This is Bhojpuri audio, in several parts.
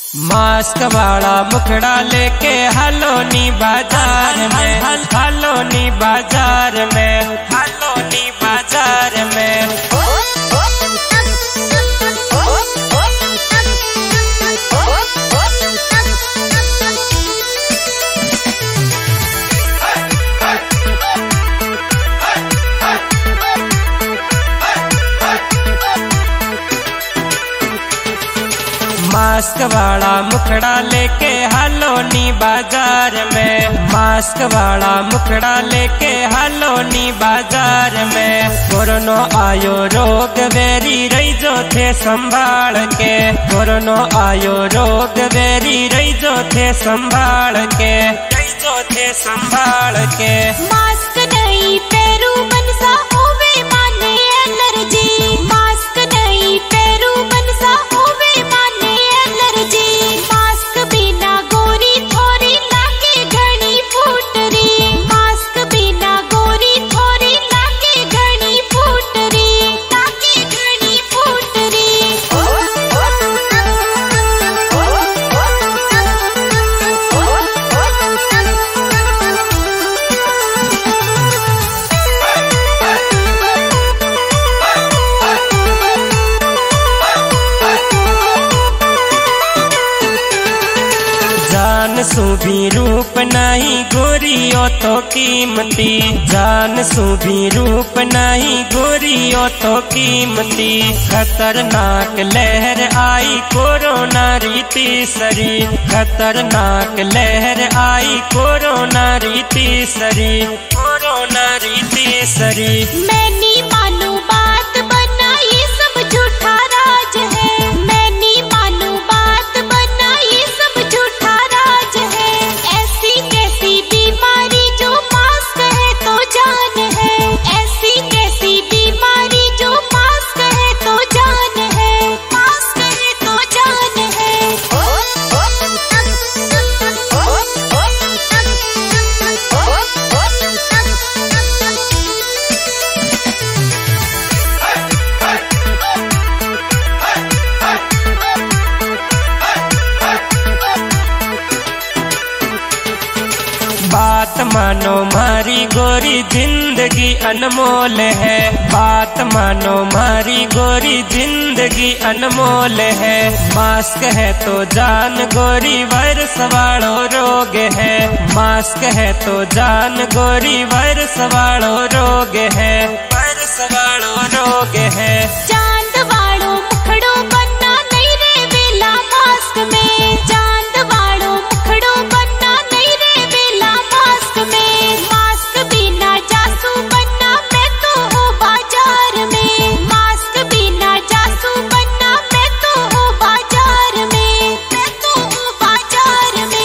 मास्क वाला मुखड़ा लेके हालोनी बाजार में, हालोनी बाजार में, हालोनी बाजार में। मास्क वाला मुखड़ा लेके हालोनी बाजार में, मास्क वाला मुखड़ा लेके हालोनी बाजार में। कोरोना आयो रोग वेरी रही जो थे संभाल के, कोरोना आयो रोग वेरी रही जो थे संभाल के, रही जो थे संभाल के। मास्क नहीं पेरू बनसा होवे माने एलर्जी, मास्क नहीं पेरू बनसा होवे माने एलर्जी। मास्क बिना गोरी थोड़ी लागे घनी फूटरी, मास्क बिना गोरी थोड़ी लागे घनी फूटरी, लागे घनी फूटरी। जान सुभी रूप नहीं गोरियो तो कीमती, जान सुभी रूप नहीं गोरियो तो कीमती। खतरनाक लहर आई कोरोना रीति सरी, खतरनाक लहर आई कोरोना रीति सरी, कोरोना रीति सरी। मैं नहीं मानू बात बना ये सब झूठा राज है, मैं नहीं मानू बात बना ये सब झूठा राज है। ऐसी कैसी बीमारी जो मास्क है तो जान है, ऐसी कैसी बीमारी जो मास्क है तो जान है, मास्क है तो जान है। बात मानो मारी गोरी जिंदगी अनमोल है, बात मानो मारी गोरी जिंदगी अनमोल है। मास्क है तो जान गोरी वायरस वालो रोग है, मास्क है तो जान गोरी वायरस वालो रोग है, वायरस वालो रोग है। चांद वालो मुखड़ो बनना नहीं रे बेला मास्क में, चांद वालो मुखड़ो बनना नहीं रे बेला मास्क में। मास्क बिना जासू बनना मैं तो हूँ बाजार में, मास्क बिना जासू बनना मैं तो हूँ बाजार में, मैं तो हूँ बाजार में।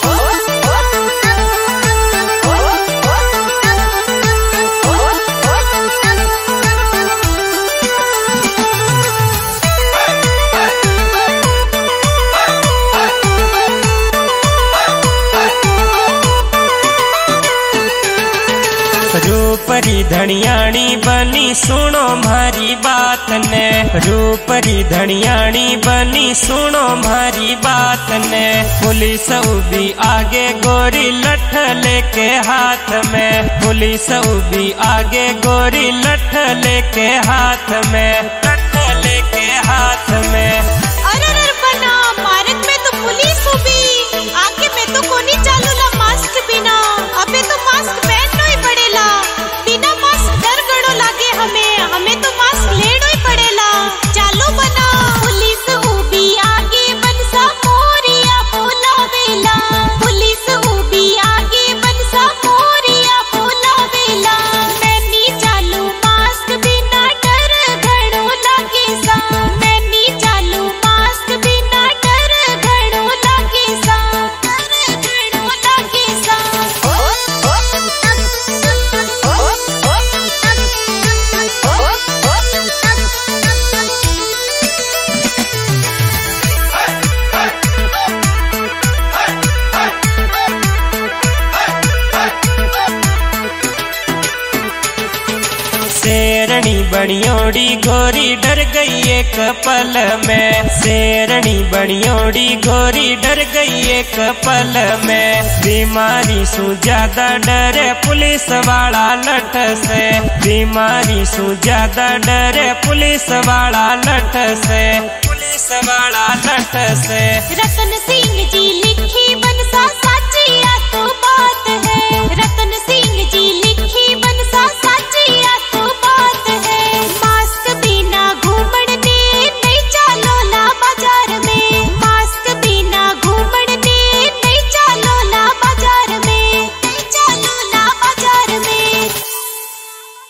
रूपरी धनियाणी बनी सुनो मारी बात ने, रूपरी धनियाणी बनी सुनो मारी बात ने। पुलिस उभी आगे गोरी लठ लेके हाथ में, पुलिस उभी आगे गोरी लठ लेके हाथ में, लठ लेके हाथ में। अरे बना भारत में तो पुलिस भी आगे में तो कोनी चालूला मास्क बिना, अबे तो मास्क पहनना ही पड़ेला, बिना मास्क डर गड़ो लागे हमें, हमें तो मास्क लेनो ही पड़ेला। चालो बना पुलिस उभी आगे बनसा मोरिया बोला वेला, पुलिस उभी आगे बनसा मोरिया बोला वेला। मैं नहीं चालू मास्क बिना डर घड़ो लागे सा, मैं नहीं चालू शेरनी बनियोड़ी गोरी डर गई एक पल में, शेरनी बनियोड़ी गोरी डर गई एक पल में। बीमारी सु ज्यादा डरे पुलिस वाला लठ से, बीमारी सु ज्यादा डरे पुलिस वाला लठ से, पुलिस वाला लठ से। रतन सिंह